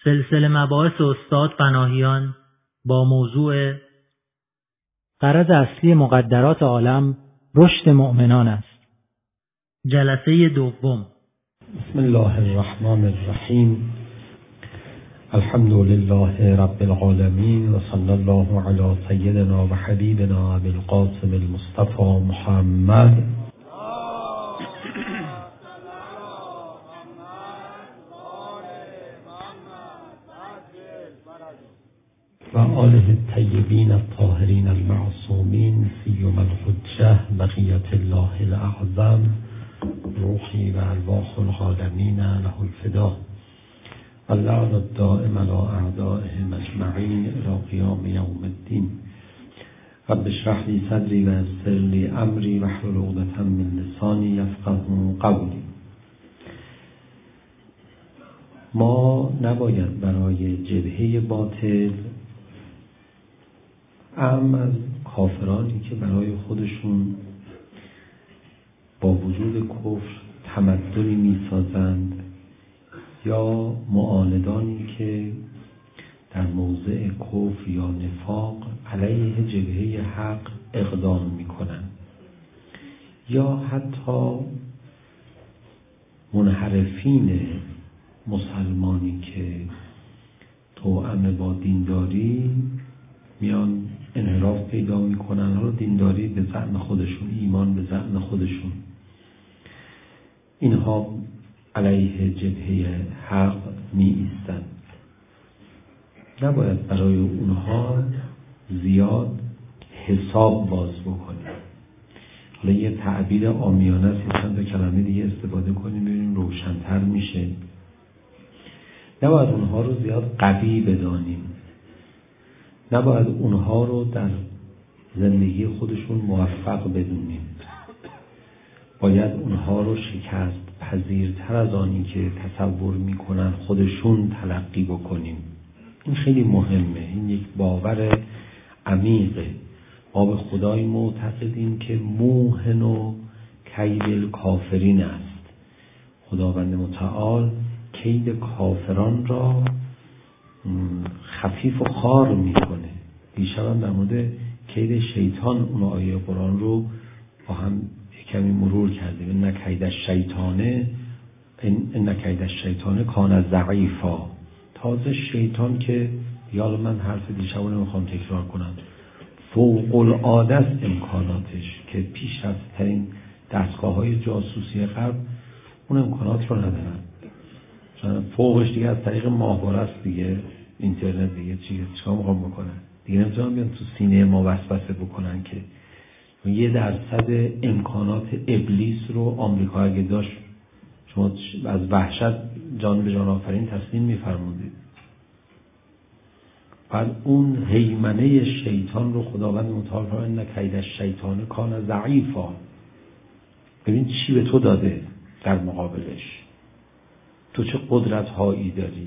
سلسله مباحث استاد پناهیان با موضوع غرض اصلی مقدرات عالم رشد مؤمنان است. جلسه دوم. بسم الله الرحمن الرحیم. الحمد لله رب العالمین و صلی الله علی سیدنا و حبیبنا ابی القاسم المصطفى محمد و آله الطیبین الطاهرین المعصومین سیما الحجة بقیة الله الاعظم روحی و ارواح العالمین له الفدا و اللعن الدائم علی اعدائهم اجمعین الی قیام یوم الدین. رب اشرح لی صدری و یسر لی امری واحلل عقدة من لسانی یفقهوا قولی. ما نباید برای جبهه باطل از کافرانی که برای خودشون با وجود کفر تمدنی میسازند یا معاندانی که در موضع کفر یا نفاق علیه جبهه حق اقدام میکنند یا حتی منحرفین مسلمانی که توأم با دینداری میان انحراف پیدا میکنن، حالا دینداری به زعم خودشون، ایمان به زعم خودشون، اینها علیه جبهه حق می ایستند. نباید برای اونها زیاد حساب باز بکنیم. حالا یه تعبیر عامیانه است، چند تا کلمه دیگه استفاده کنیم ببینیم روشن‌تر میشه. نباید اونها رو زیاد قوی بدانیم، نباید اونها رو در زندگی خودشون موفق بدونیم. باید اونها رو شکست پذیرتر از آنی که تصور میکنن خودشون تلقی بکنیم. این خیلی مهمه، این یک باور عمیقه. ما به خدای معتقدیم که موهن و کید الکافرین است. خداوند متعال کید کافران را خفیف و خار میکنه. دیشب هم در مورد کید شیطان اون آیه قرآن رو با هم کمی مرور کردیم. ان کید الشیطان کان ضعیفا. تازه شیطان که یالا من حرف دیشب رو نمیخوام تکرار کنم، فوق العاده است امکاناتش که پیشرفت‌ترین دستگاه‌های جاسوسی غرب اون امکانات رو ندارن. فوقش دیگه از طریق ماهواره است دیگه، اینترنت دیگه چیکار میخوام بکنن دیگه، نمیتونن بیان تو سینه ما وسوسه بکنن که 1% امکانات ابلیس رو آمریکا اگه داشت شما از وحشت جان به جان آفرین تسلیم میفرمودید. بعد اون هیمنه شیطان رو خداوند متعال فرمود ان کید الشیطان کان ضعیفا. ببین چی به تو داده در مقابلش، تو چه قدرت هایی داری.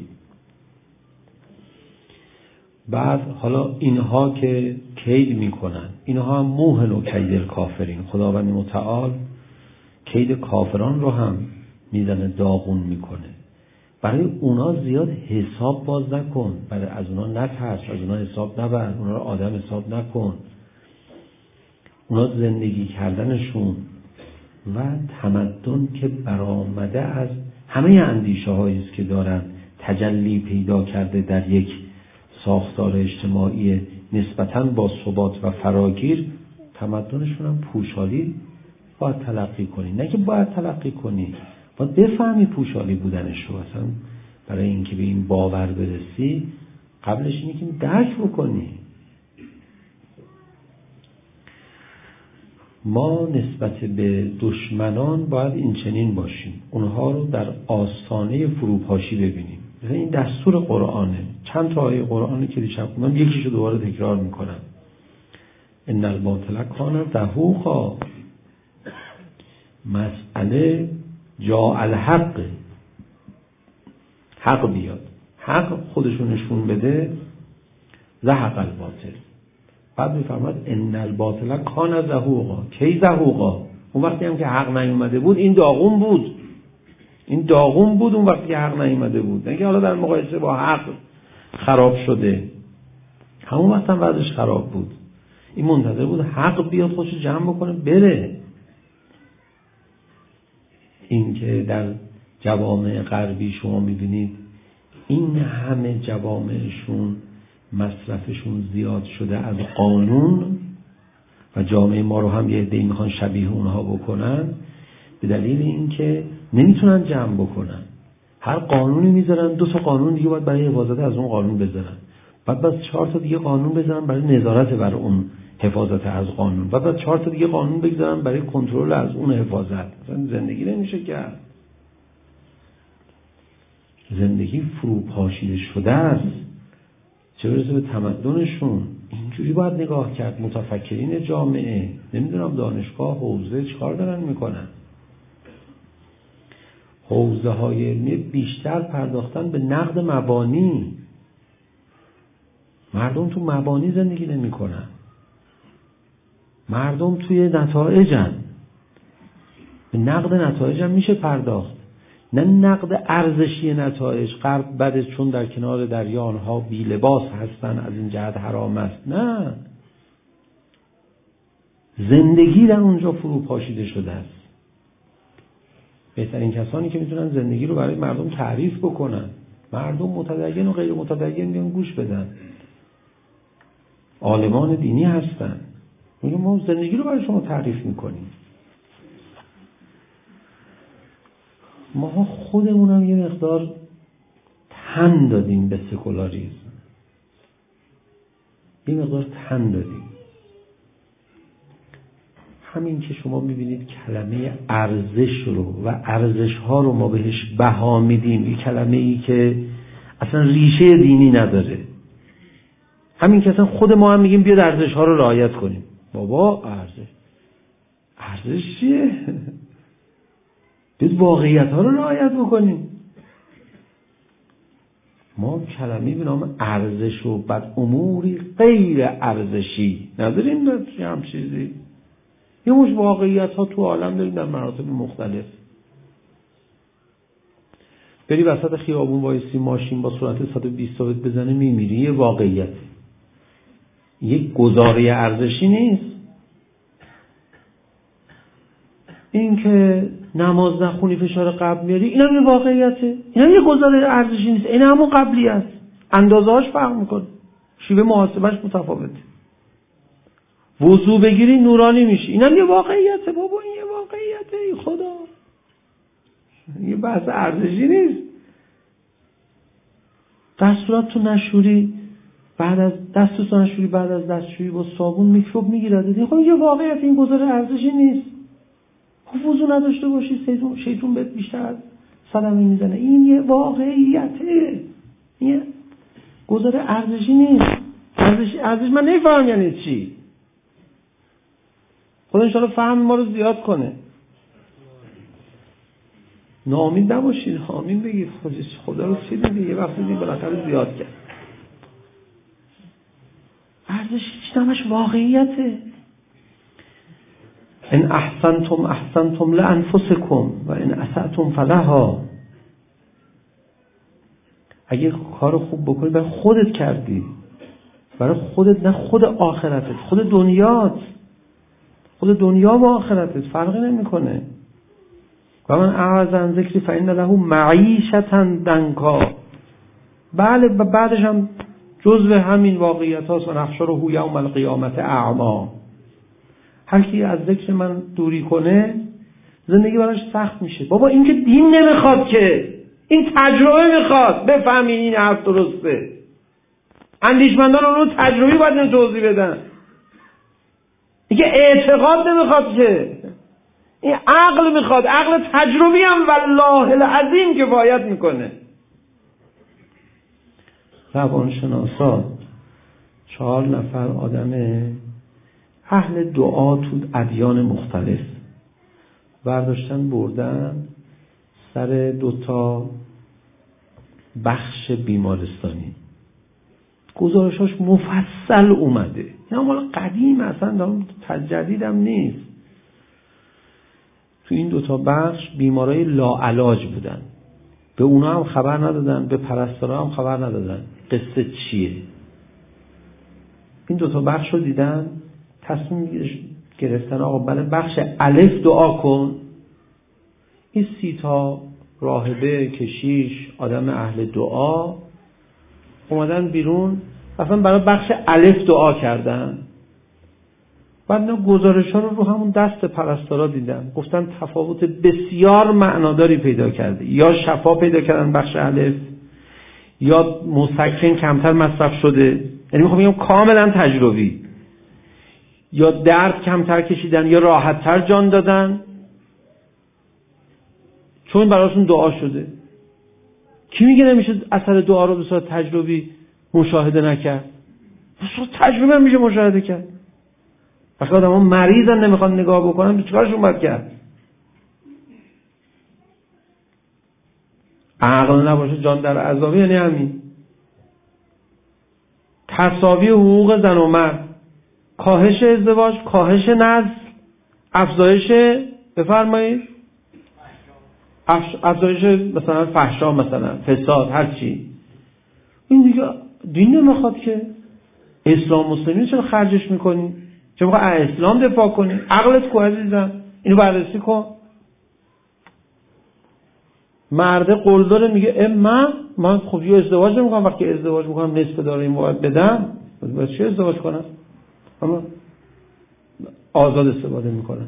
بعد حالا اینها که کید میکنن، اینها هم موهن و کید الکافرین. خداوند متعال کید کافران رو هم میزنه، داغون میکنه. برای اونا زیاد حساب باز نکن، برای از اونا نترس، از اونا حساب نبر، اونا رو آدم حساب نکن. اونا زندگی کردنشون و تمدن که برآمده از همه اندیشه هایی است که دارن تجلی پیدا کرده در یک ساختار اجتماعی نسبتاً با ثبات و فراگیر، تمدنشون هم پوشالی باید تلقی کنی. نه که باید تلقی کنی، باید بفهمی پوشالی بودنش رو. اصلا برای اینکه به این باور برسی قبلش اینه که درک بکنی. ما نسبت به دشمنان باید این چنین باشیم، اونها رو در آستانه فروپاشی ببینیم. این دستور قرآنه. چند تا آیه قرآنی که دیشب خوندم یکیشو دوباره تکرار میکنم. ان الباطل کان زهوقا. مسئله جاء الحق، حق بیاد، حق خودشو نشون بده، زهق الباطل. بعد میفرماد ان الباطل کان زهوقا. کی زهوقا؟ اون وقتی هم که حق نیومده بود این داغون بود. این داغون بود اون وقتی حق نیامده بود، نه که حالا در مقایسه با حق خراب شده. همون وقت هم وضعش خراب بود. این منتظر بود حق بیاد خودشو جمع بکنه بره. این که در جوامع غربی شما میبینید این همه جوامعشون مصرفشون زیاد شده از قانون و جامعه ما رو هم یه عده‌ای میخوان شبیه اونها بکنن، به دلیل اینکه نمیتونن جمع بکنن. هر قانونی میذارن 2 تا قانون دیگه باید برای حفاظت از اون قانون بذارن، بعد 4 تا دیگه قانون بذارن برای نظارت بر اون حفاظت از قانون، بعد 4 تا دیگه قانون بگذارن برای کنترل از اون حفاظت. مثلا زندگی نمیشه کرد. زندگی فروپاشیده شده است، چه برسه به تمدنشون. اینجوری باید نگاه کرد. متفکرین جامعه، نمیدونم دانشگاه، حوزه چیکار دارن میکنن. حوزه های علمی بیشتر پرداختن به نقد مبانی. مردم تو مبانی زندگی نمیکنن، مردم توی نتایجن. به نقد نتایج هم میشه پرداخت، نه نقد ارزشی نتایج. غرب بده چون در کنار دریا آنها بی لباس هستن از این جهت حرام است. نه، زندگی در اونجا فروپاشیده شده است. بهترین کسانی که میتونن زندگی رو برای مردم تعریف بکنن، مردم متدین و غیر متدین بیان گوش بدن، عالمان دینی هستن، میگن ما زندگی رو برای شما تعریف میکنیم. ما خودمون هم یه مقدار تن دادیم به سکولاریسم، یه مقدار تن دادیم. همین که شما میبینید کلمه ارزش رو و ارزش ها رو ما بهش بها میدیم، یه کلمه ای که اصلا ریشه دینی نداره. همین که اصلا خود ما هم میگیم بیاد ارزش ها رو رعایت کنیم. بابا ارزش چیه؟ بیاد واقعیت ها رو رعایت بکنیم. ما کلمه به نام ارزش و بعد اموری غیر ارزشی نداریم. هم چیزی یه مش واقعیت ها تو عالم داریم در مراتب مختلف. بری وسط خیابون وایسی ماشین با سرعت 120 تا بزنه میمیری، یه واقعیت. یک گزاره ارزشی نیست. این که نماز نخونی فشار قلب میاری، اینم یه واقعیته. اینم یه گزاره ارزشی نیست، این همون قبلی است. اندازه‌اش فرق میکنه، شیوه محاسبهش متفاوته. وضو بگیری نورانی میشی، اینم یه واقعیته. بابا این یه واقعیته. ای خدا، یه بحث ارزشی نیست. دستورات تو نشوری بعد از دستشویی با صابون میکروب میگیره. خب یه واقعیت، این گزاره ارزشی نیست. وضو نداشته باشی شیطون بهت بیشتر صدمه میزنه. این یه واقعیته، این گزاره ارزشی نیست. ارزش من نمیفهم یعنی چی. خدا انشاءالله فهم ما رو زیاد کنه. ناامید نباشید، آمین بگید. خدا رو چی دیگه یه وقتی دیگه بالاخره زیاد کرد. ارزش چیز همش واقعیته. ان احسنتم لانفسکم و ان اسأتم فلها. اگه کار خوب بکنی برای خودت کردی، برای خودت، نه خود آخرتت، خود دنیات. خود دنیا و آخرتت فرقی نمیکنه. و من اعرض عن ذکری فإن له معیشة ضنکا. بله، بعدش هم جزء همین واقعیت هاست. و نحشره یوم القیامة اعمی. هر کی از ذکر من دوری کنه زندگی براش سخت میشه. بابا این که دین نمیخواد، که این تجربه میخواد. بفهمی این حرف درسته. اندیشمندان رو تجربی باید توضیح بدن. این که اعتقاد نمیخواد، که این عقل میخواد. عقل تجربی هم والله العظیم کفایت میکنه. روانشناسا 4 نفر آدم اهل دعا تو ادیان مختلف برداشتن بردن سر 2 تا بخش بیمارستانی. گزارشاش مفصل اومده. اینا مال قدیم، اصلا جدیدم نیست. تو این دوتا بخش بیمارای لاعلاج بودن، به اونا هم خبر ندادن، به پرستارا هم خبر ندادن قصه چیه. این دوتا بخش رو دیدن، تصمیم گرفتن آقا برای بخش الف دعا کن. این 30 راهبه، کشیش، آدم اهل دعا اومدن بیرون، اصلا برای بخش الف دعا کردن. بعد اینا گزارش‌ها رو همون دست پرستارا دیدن، گفتن تفاوت بسیار معناداری پیدا کرده، یا شفا پیدا کردن بخش الف، یا مسکن کمتر مصرف شده، یعنی میخوام بگم کاملا تجربی، یا درد کمتر کشیدن یا راحت‌تر جان دادن، چون براشون دعا شده. کی میگه نمیشه اثر دعا رو به صورت تجربی مشاهده نکرد؟ به صورت تجربی هم میشه مشاهده کرد. وقتی آدم‌ها مریضن نمیخوان نگاه بکنن، چیکارشون باید کرد؟ عقل نباشه جان در عذابه، یعنی همین. تساوی حقوق زن و مرد، کاهش ازدواج، کاهش نسل، افزایش بفرمایید افزایش مثلا فحشا، مثلا فساد، هر چی. این دیگه دین نمیخواد که. اسلام مسلمی چرا خرجش میکنی؟ چرا میخوای اسلام دفاع کنی؟ عقلت کو عزیزم؟ اینو بررسی کن. مرده قول داره میگه من خب یه ازدواج نمیکنم، وقتی ازدواج میکنم نصف داره این باید بدم، باید چه ازدواج کنم؟ اما آزاد استفاده میکنن.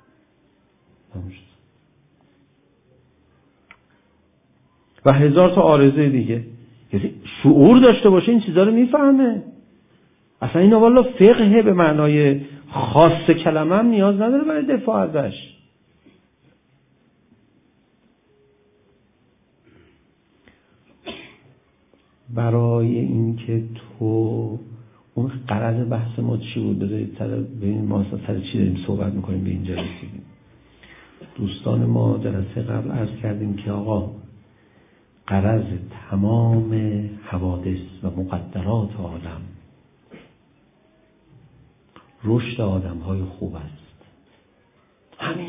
و هزار تا عارضه دیگه. یعنی شعور داشته باشه این چیزا رو میفهمه. اصلا این والا فقه به معنای خاص کلمه هم نیاز نداره برای دفاع ازش. برای اینکه تو اون غرض بحث ما چی بود؟ بذارید ببینیم ما سر چی داریم صحبت میکنیم به اینجا رسیدیم. دوستان ما جلسه قبل عرض کردیم که آقا غرض تمام حوادث و مقدرات عالم رشد آدم‌های خوب است. همین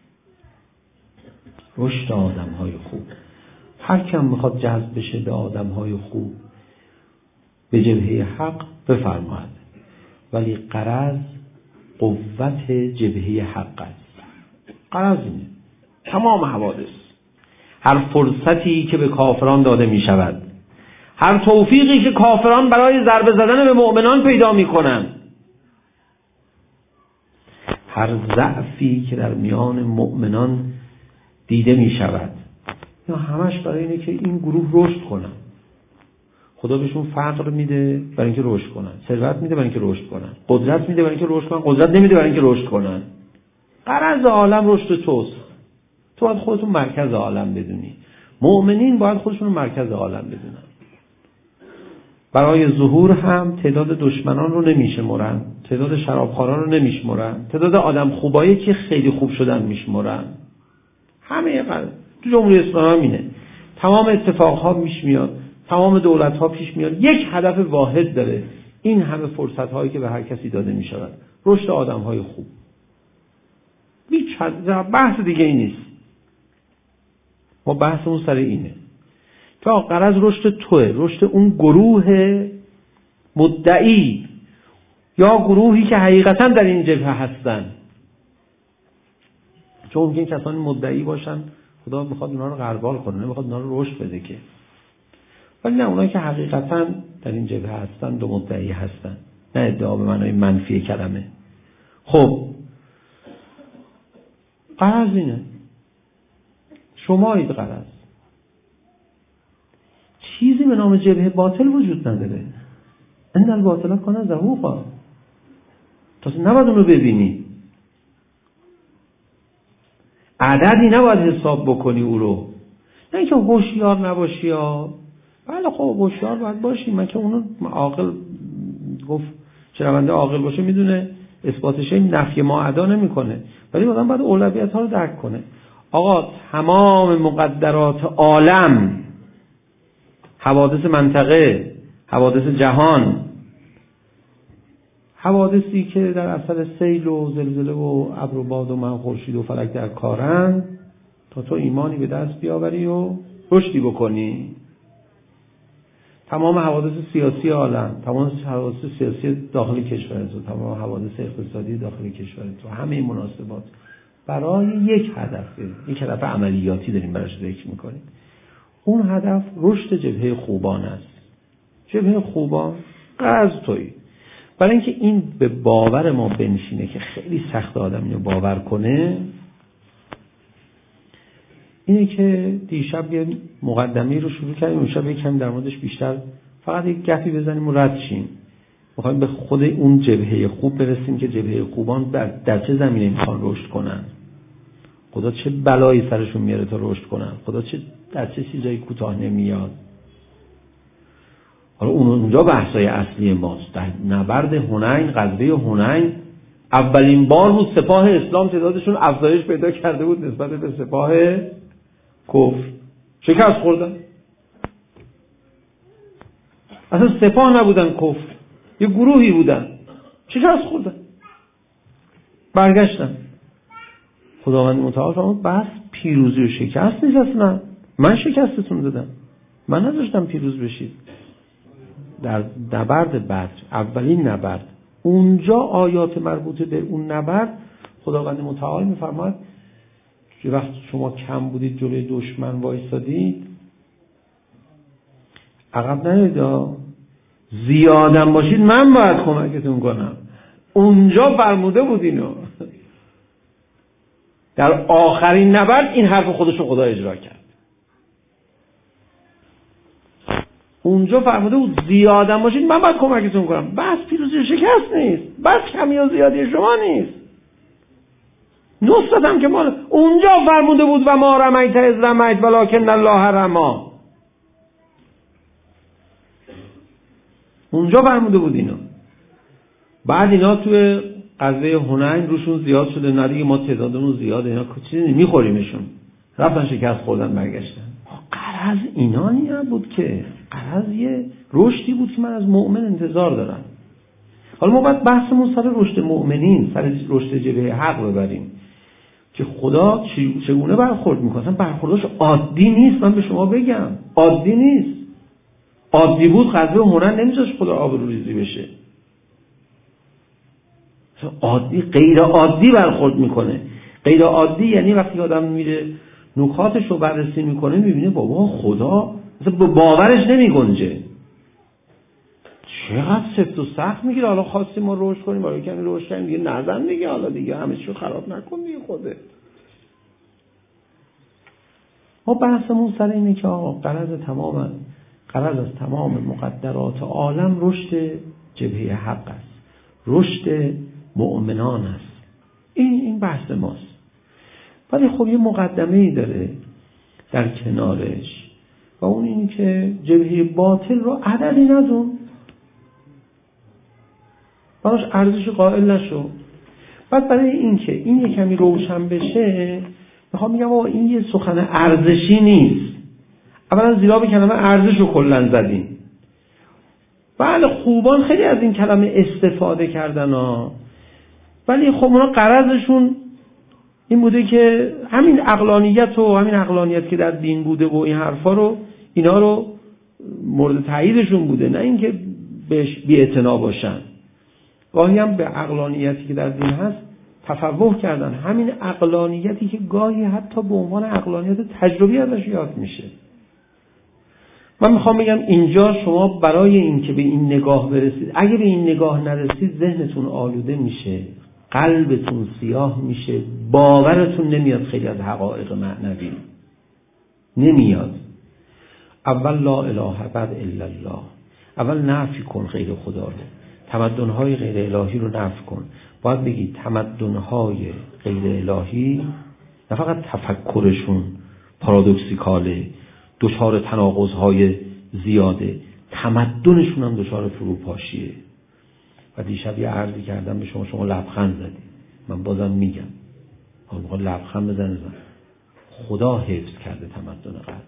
رشد آدم‌های خوب. هر کم میخواد جذب بشه به آدم‌های خوب به جبهه حق بفرماید، ولی غرض قوت جبهه حق است. غرض اینه تمام حوادث، هر فرصتی که به کافران داده می شود، هر توفیقی که کافران برای ضربه زدن به مؤمنان پیدا می کنند، هر ضعفی که در میان مؤمنان دیده می شود، یا همش برای اینه که این گروه رشد کنن. خدا بهشون فقر میده برای اینکه رشد کنن، ثروت میده برای اینکه رشد کنن، قدرت میده برای اینکه رشد کنن، قدرت نمیده برای اینکه رشد کنن. غرض عالم رشد توست. تو باید خودتون مرکز عالم بدونی. مؤمنین باید خودشون مرکز عالم بدونن. برای ظهور هم تعداد دشمنان رو نمیشمرن، تعداد شرابخواران رو نمیشمرن، تعداد آدم خوبایی که خیلی خوب شدن میشمرن. همه غرض تو جمهوری اسلامی هم اینه. تمام اتفاقها پیش میاد، تمام دولت‌ها پیش میاد، یک هدف واحد داره. این همه فرصت‌هایی که به هر کسی داده میشود، رشد آدم‌های خوب. هیچ بحث دیگه ای نیست. ما بحثمون سر اینه که غرض رشد توه، رشد اون گروه مدعی یا گروهی که حقیقتا در این جبهه هستن. چون ممکن کسانی مدعی باشن خدا میخواد اونا رو غربال کنه، نمیخواد اونا رو رشد بده که. ولی نه، اونایی که حقیقتا در این جبهه هستن دو مدعی هستن، نه ادعا به معنای منفی کلمه. خب غرض اینه، شمایید غرض. چیزی به نام جبهه باطل وجود نداره. ان الباطل کان زهوقا. تو نباید اون رو ببینی، عددی نباید حساب بکنی او رو. نه اینکه هوشیار نباشی ها. بله خب هوشیار باید باشی. من که اونو عاقل گفت شنونده عاقل باشه میدونه اثباتش نفی ما ادا نمیکنه، ولی آدم باید اولویت ها رو درک کنه. آقا تمام مقدرات عالم، حوادث منطقه، حوادث جهان، حوادثی که در اثر سیل و زلزله و ابر و باد و مه خورشید و فلک در کارن تا تو ایمانی به دست بیاوری و رشدی بکنی. تمام حوادث سیاسی عالم، تمام حوادث سیاسی داخل کشور تو، تمام حوادث اقتصادی داخل کشور تو، همه این مناسبات برای یک هدف عملیاتی داریم براش ذکر میکنیم. اون هدف رشد جبهه خوبان است. جبهه خوبان قرض تویی. برای اینکه این به باور ما بنشینه که خیلی سخت آدم اینو باور کنه، اینه که دیشب یه مقدمه رو شروع کردیم، امشب یکم در موردش بیشتر فقط یک گپی بزنیم و رد شیم. میخوایم به خود اون جبهه خوب برسیم که جبهه خوبان در چه زمینه میخوان رشد کنن، خدا چه بلایی سرشون میاره تا رشد کنن، خدا در چه چیزایی کوتاه نمیاد. حالا اونجا بحثای اصلی ماست. در نبرد هنین، غزوه هنین، اولین بار بود سپاه اسلام تعدادشون افزایش پیدا کرده بود نسبت به سپاه کفر. شکست خوردن. اصلا سپاه نبودن کفر، یه گروهی بودن، شکست خوردن، برگشتن. خداوند متعال فرمود بس پیروزی و شکست نیست اصلا، من شکستتون دادم، من نذاشتم پیروز بشید. در نبرد بدر، اولین نبرد، اونجا آیات مربوطه به اون نبرد خداوند متعال میفرماید که وقتی شما کم بودید جلوی دشمن وایسادید، عقب نرید، زیادم باشید من باید کمکتون کنم. اونجا فرموده بود اینو. در آخرین نبرد این حرف خودشو خدا اجرا کرد. اونجا فرموده بود زیادم باشید من باید کمکتون کنم. بس پیروزی و شکست نیست، بس کمی و زیادی شما نیست، نصرت هم که مال. اونجا فرموده بود و ما رمیت اذ رمیت ولکن الله رمی. اونجا فرموده بود اینو. بعد اینا توی غزوه هنین روشون زیاد شده، نه دیگه ما تعدادمون زیاده، اینا چیزی نمیخوریمشون، رفتن شکست خوردن برگشتن. غرض اینا نبود که، غرض یه رشدی بود که من از مؤمن انتظار دارم. حالا ما باید بحثمون سر رشد مؤمنین، سر رشد جبهه حق ببریم که خدا چگونه برخورد میکنه. اصلا برخوردش عادی نیست، من به شما بگم عادی نیست. عادی بود غزوه هنین نمیذاش خدا آبروریزی بشه. عادی غیر عادی برخورد میکنه. غیر عادی یعنی وقتی آدم میره نکاتش رو بررسی میکنه میبینه بابا خدا مثلا به باورش نمیگنجه. چقدر سفت و سخت میگیره. حالا خواستیم ما رشد کنیم، برای کمی رشد کنیم دیگه نزن دیگه، حالا دیگه همه چیو خراب نکن دیگه خودت. ما بحثمون سر اینه که آقا غرض از تمام مقدرات عالم رشد جبهه حق است، رشد مؤمنان است. این بحث ماست. ولی خب یه مقدمه‌ای داره در کنارش و اون اینه که جبهه باطل رو عددی نزن، براش ارزش قائل نشو. بعد برای این که این یه کمی روشن بشه میخوام بگم آقا این یه سخن ارزشی نیست. اولا زیرا به کلمه ارزش رو کلن زدیم. بله خوبان خیلی از این کلمه استفاده کردن ها، ولی خب اونا غرضشون این بوده که همین عقلانیت که در دین بوده و این حرفا رو اینا رو مورد تاییدشون بوده، نه اینکه بهش بی‌اعتنا باشن. گاهی هم به عقلانیتی که در دین هست تفوه کردن، همین عقلانیتی که گاهی حتی به عنوان عقلانیت تجربی ازش یاد میشه. من میخوام بگم اینجا شما برای این که به این نگاه برسید، اگه به این نگاه نرسید ذهنتون آلوده میشه، قلبتون سیاه میشه، باورتون نمیاد خیلی از حقایق معنوی نمیاد. اول لا اله بعد الا الله. اول نفی کن غیر خدا رو، تمدن‌های غیر الهی رو نفی کن. باید بگی تمدن‌های غیر الهی نه فقط تفکرشون پارادوکسیکاله، دچار تناقض‌های زیاده، تمدنشون هم دچار فروپاشیه. و دیشب یه عرضی کردم به شما لبخند زدید، من بازم میگم حالا لبخند بزن. خدا حفظ کرده تمدن غرب،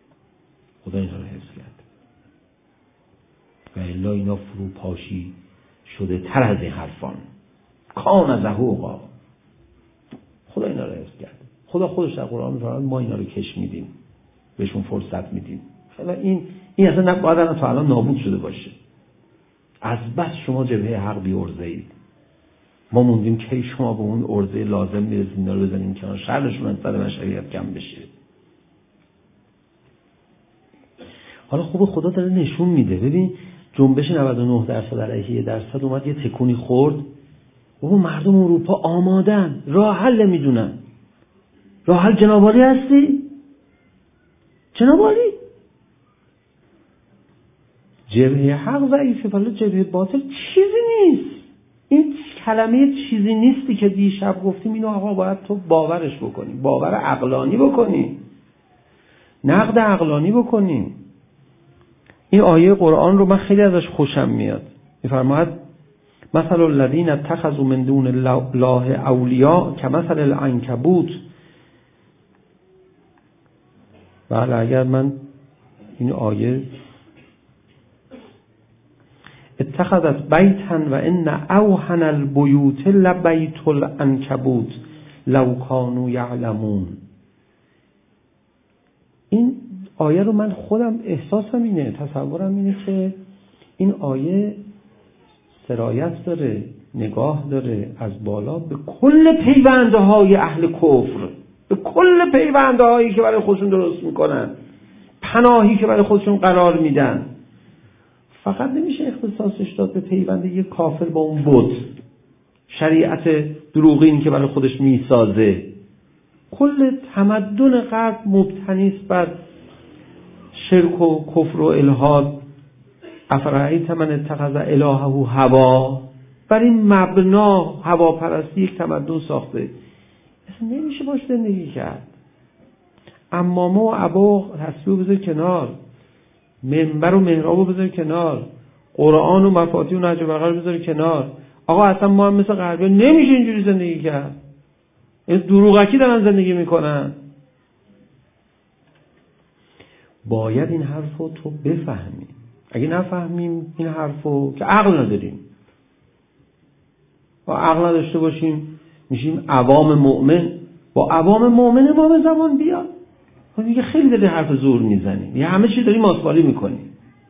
خدا اینا رو حفظ کرده و الا اینا فروپاشی شده تر از این حرفان. کان زهوقا. خدا اینا رو حفظ کرد. خدا خودش در قرآن میفرماید ما اینا رو کش میدیم، بهشون فرصت میدیم. خیلی این اصلا نباید تا الان نابود شده باشه. از بس شما جبهه حق بی‌عرضه اید. ما موندیم که شما به اون عرضه لازم میرسید اینا رو بزنیم کنار، شرشون از سر بشریت کم بشه. حالا خوب خدا داره نشون میده. ببین جنبش 99% علیه 1% اومد یه تکونی خورد. بابا مردم اروپا آمادن، راه حل میدونن. راه حل جناب عالی هستی؟ جناب عالی. جبهه حق ضعیفه ولی جبهه باطل چیزی نیست. این کلمه چیزی نیستی که دیشب گفتیم اینو آقا باید تو باورش بکنی، باور عقلانی بکنی، نقد عقلانی بکنی. این آیه قرآن رو من خیلی ازش خوشم میاد. میفرماید مثل الذین اتخذوا من دون الله اولیاء کمثل العنکبوت. بله اگر من این آیه اتخذت بیتا و ان اوهن البیوت لبیت العنکبوت لو کانوا یعلمون. این آیه رو من خودم احساسم اینه، تصورم اینه که این آیه سرایت داره، نگاه داره از بالا به کل پیونده های اهل کفر، به کل پیونده هایی که برای خودشون درست میکنن، پناهی که برای خودشون قرار میدن. فقط نمیشه اختصاصش داد به پیوند یک کافر با اون بت، شریعت دروغین که برای خودش میسازه. کل تمدن غرب مبتنی است بر شرک و کفر و الحاد. افرأیت من اتخذ الهه هوا. بر این مبنا هواپرستی یک تمدن ساخته. اصلا نمیشه باش زندگی کرد. عمامه و عبا تسبیح بذار کنار، منبر و محراب رو بذار کنار، قرآن و مفاتیح و نهج البلاغه رو بذار کنار. آقا اصلا ما هم مثل غربی نمیشه اینجوری زندگی کرد. این دروغکی دارن زندگی میکنن. باید این حرفو تو بفهمی. اگه نفهمیم این حرفو که عقل نداریم، با عقل نداشته باشیم میشیم عوام مؤمن. با عوام مؤمن ما به زبان بیاد. میگه خیلی داری حرف زور میزنی، یه همه چی داری ماسپالی میکنی.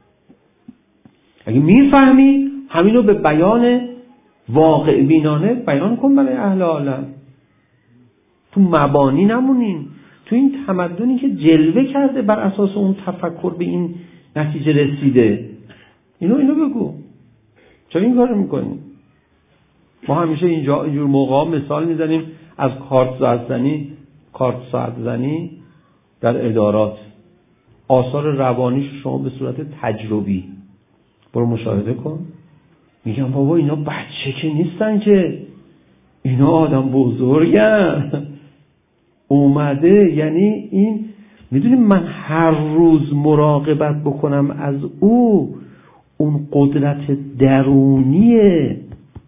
اگه میفهمی همینو به بیان واقع بینانه بیان کن برای اهل عالم. تو مبانی نمونین. تو این تمدنی که جلوه کرده بر اساس اون تفکر به این نتیجه رسیده، اینو بگو. چرا این کارو میکنی؟ ما همیشه اینجور موقعا مثال میزنیم از کارت ساعت زنی در ادارات. آثار روانیش شما به صورت تجربی برو مشاهده کن. میگم بابا اینا بچه که نیستن که، اینا آدم بزرگن. اومده یعنی این، میدونیم من هر روز مراقبت بکنم از اون قدرت درونیه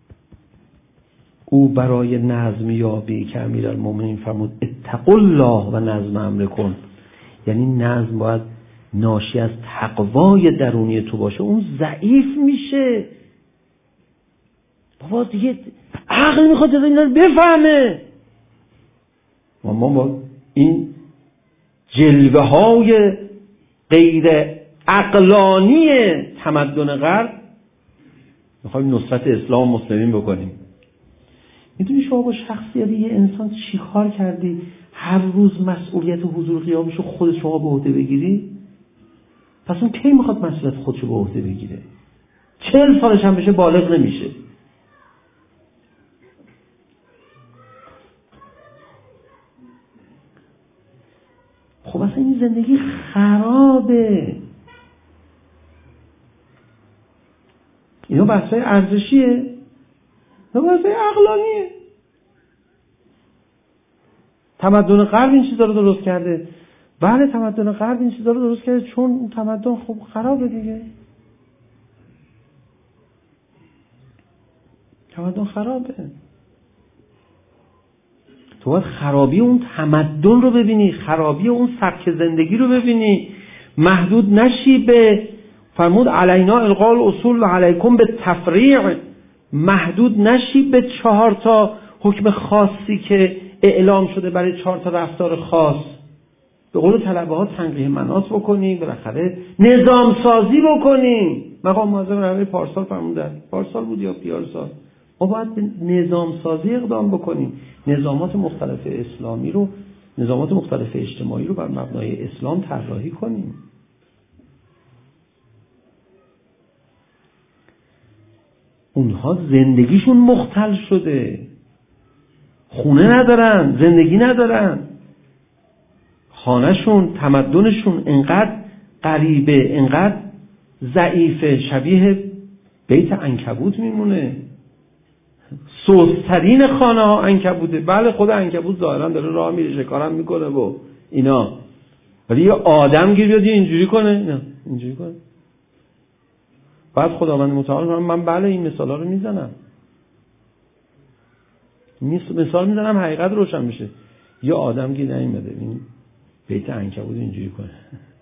او برای نظم یابی که امیرالمومنین فرمود اتقوا الله و نظم امر کن. یعنی نظم باید ناشی از تقوای درونی تو باشه. اون ضعیف میشه. بابا دیگه عقل میخواد از اینا رو بفهمه. ما با این جلوه های غیر عقلانی تمدن غرب میخوایم نصرت اسلام و مسلمین بکنیم. میدونی شما با شخصیت یه انسان چی کار کردی هر روز مسئولیت حضور قیامشو خود شما به عهده بگیری؟ پس اون کی میخواد مسئولیت خودشو به عهده بگیره؟ 40 سالش هم بشه بالغ نمیشه. خب اصلا این زندگی خرابه. اینا بحثای ارزشیه، اینا بحثای عقلانیه. تمدن غرب این چیزا رو درست کرده. بله تمدن غرب این چیزا رو درست کرده چون اون تمدن خب خرابه دیگه. تمدن خرابه. تو باید خرابی اون تمدن رو ببینی، خرابی اون سبک زندگی رو ببینی. محدود نشی به فرمود علینا القاء الاصول و علیکم به تفریع. محدود نشی به 4 تا حکم خاصی که اعلام شده برای 4 تا رفتار خاص. به قول طلبه ها تنقیح مناص بکنیم، بالاخره نظام سازی بکنیم. مقام معظم رهبری پارسال فرمودن، پارسال بود یا پیارسال، ما باید به نظام سازی اقدام بکنیم. نظامات مختلف اسلامی رو، نظامات مختلف اجتماعی رو بر مبنای اسلام طراحی کنیم. اونها زندگیشون مختل شده، خونه ندارن، زندگی ندارن، خانهشون، تمدنشون انقدر غریبه، انقدر ضعیفه، شبیه بیت عنکبوت میمونه. سوسترین خانه ها عنکبوته. بله خود عنکبوت ظاهرا داره راه میره، شکارم میکنه و اینا، ولی یه آدم گیر بیاد اینجوری کنه، نه اینجوری کنه. بعد خداوند متعال من بله این مثالا رو میزنم، مثال میزنم حقیقت روشن میشه. یه آدم گیر نمیده این بیت عنکبوت اینجوری کنه،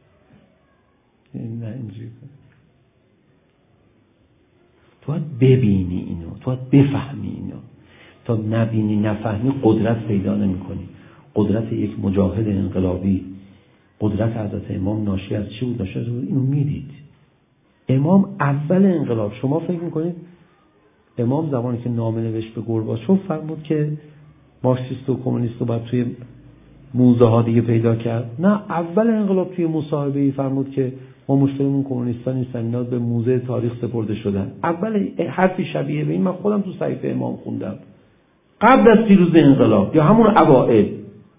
نه اینجوری کنه. تو باید ببینی اینو، تو باید بفهمی اینو. تا نبینی نفهمی قدرت پیدا نمی کنی. قدرت یک مجاهد انقلابی، قدرت حضرت امام ناشی از چی بود؟ ناشی از بود اینو میدید. امام اول انقلاب، شما فکر میکنید امام زمانی که نامه نوشت به گورباچوف فرمود که مارکسیست و کمونیست رو باید توی موزه ها دیگه پیدا کرد؟ نه، اول انقلاب توی مصاحبه‌ای فرمود که ما مشکلمون کمونیست‌ها نیستن، اینا به موزه تاریخ سپرده شدن. اول حرفی شبیه به این من خودم تو صحیفه امام خوندم قبل از پیروز انقلاب یا همون اوائل.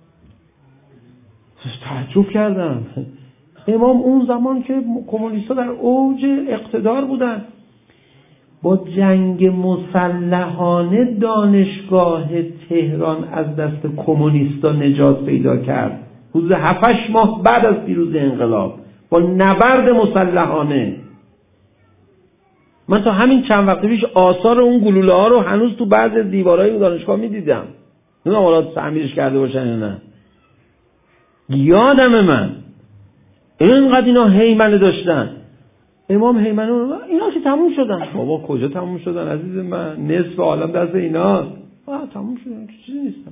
تعجب کردم. امام اون زمان که کمونیست‌ها در اوج اقتدار بودن، با جنگ مسلحانه دانشگاه تهران از دست کمونیستا نجات پیدا کرد. حدود 7-8 ماه بعد از پیروز انقلاب با نبرد مسلحانه. من تا همین چند وقت پیش آثار اون گلوله ها رو هنوز تو بعضی از دیوارهای دانشگاه می‌دیدم. نمیدونم حالا تعمیرش کرده باشن یا نه. یادم من اینقدر اینا هیمنه داشتن. امام هیمنه اینا که تموم شدن. بابا کجا تموم شدن عزیز من؟ نصف عالم دست ایناست. تموم شدن، چیزی نیستن.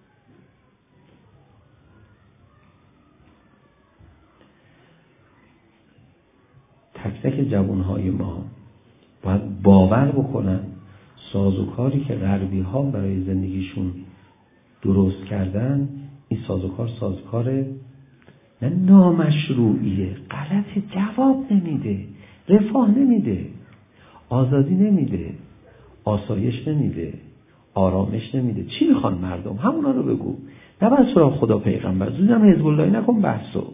تک تک جوانهای ما باید باور بکنن سازوکاری که غربی ها برای زندگیشون درست کردن، این سازوکار سازوکار نه نامشروعیه، غلط، جواب نمیده، رفاه نمیده، آزادی نمیده، آسایش نمیده، آرامش نمیده. چی میخوان مردم؟ همونا رو بگو. نباید سراغ خدا پیغمبر، زودم حزب اللهی نکن بحثو.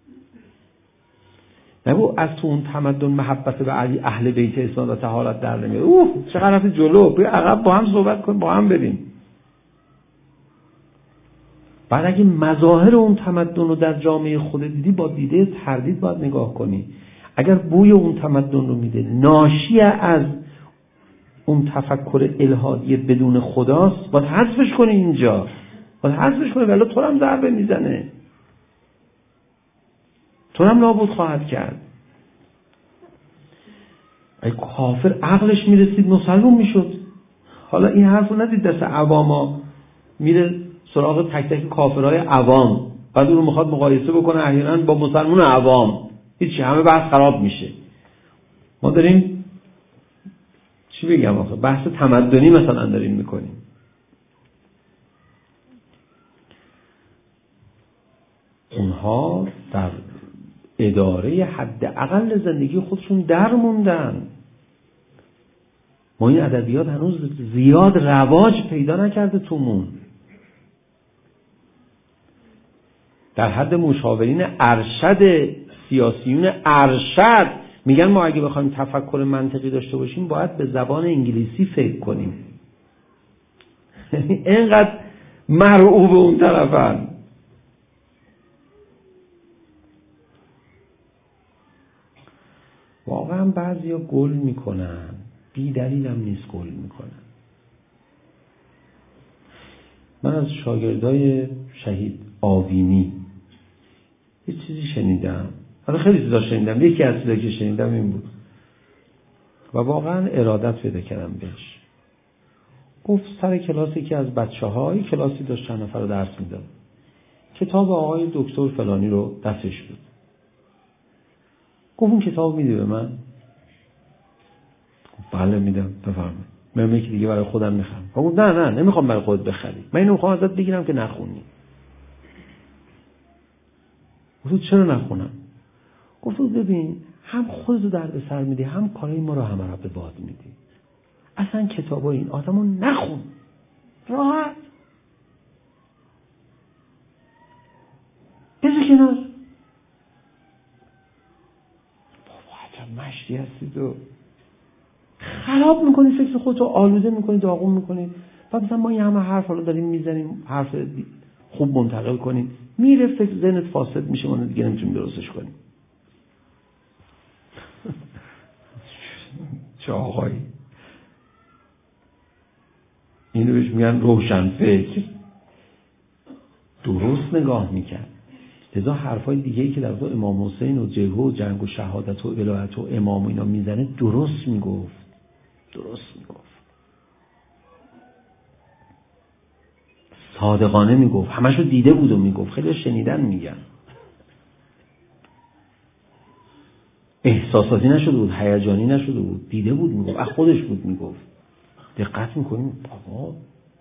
نگو از تو اون تمدن محبت به علی اهل بیت اسلام و طهارت در نمیاد. چقدر رفت جلو، بیا عقب با هم صحبت کن، با هم بریم. بعد اگه مظاهر اون تمدن رو در جامعه خود دیدی، با دیده تردید باید نگاه کنی. اگر بوی اون تمدن رو میده ناشی از اون تفکر الهادی بدون خداست، باید حذفش کنی اینجا، باید حذفش کنی، ولی تو هم ضربه میزنه، تو هم نابود خواهد کرد. اگه کافر عقلش میرسید مسلمون میشد. حالا این حرف رو ندید دست عواما میره سراغ تک تک کافرهای عوام، بعد اون رو میخواد مقایسه بکنه احیانا با مسلمون عوام، هیچی، همه بحث خراب میشه. ما داریم چی بگم آخه بحث تمدنی مثلا داریم میکنیم. اونها در اداره حداقل زندگی خودشون در موندن. ما این ادبیات هنوز زیاد رواج پیدا نکرده تومون. در حد مشاورین ارشد سیاسیون ارشد میگن ما اگه بخوایم تفکر منطقی داشته باشیم باید به زبان انگلیسی فکر کنیم. اینقدر مرعوب اون طرفن. واقعا بعضیا گل میکنن، بی دلیل هم نیست گل میکنن. من از شاگردای شهید آوینی یه چیزی شنیدم، حالا خیلی چیزا شنیدم، یکی از چیزایی که شنیدم این بود و واقعا ارادت پیدا کردم بهش. گفت سر کلاسی که از بچه‌های کلاسی داشت چند نفر رو درس میداد، کتاب آقای دکتر فلانی رو دستش بود. گفت اون کتاب میدی به من؟ بله میدم، بفرمایید. من یکی دیگه برای خودم میخرم. گفت نه نمیخوام برای خودت بخری، من اینو میخوام ازت بگیرم که نخونی. گفت چرا نخونم؟ گفت ببین هم خودتو درد سر میدی، هم کارای ما رو همه رو به باد میدی. اصلا کتابای این آدمو نخون، راحت بذار کنار. بابا عجب مشتی هستی تو، خراب میکنی فکر خودتو، آلوده میکنی، داغون میکنی. بعد مثلا ما یه همه حرف حالا داریم میزنیم، حرف خوب منتقل کنیم، میره فکر ذهنت فاسد میشه، ما دیگه نمیتونیم درستش کنیم. چه آقایی اینو بهش میگن روشن فکر، درست نگاه میکرد. لذا حرفای دیگه‌ای که در مورد امام حسین و جبهه و جنگ و شهادت و ولایت و امام و اینا میزنه درست میگفت. صادقانه میگفت، همشو دیده بود و میگفت. خیلی شنیدن میگن، احساساتی نشده بود، هیجانی نشده بود، دیده بود میگفت، از خودش بود میگفت. دقت میکنیم بابا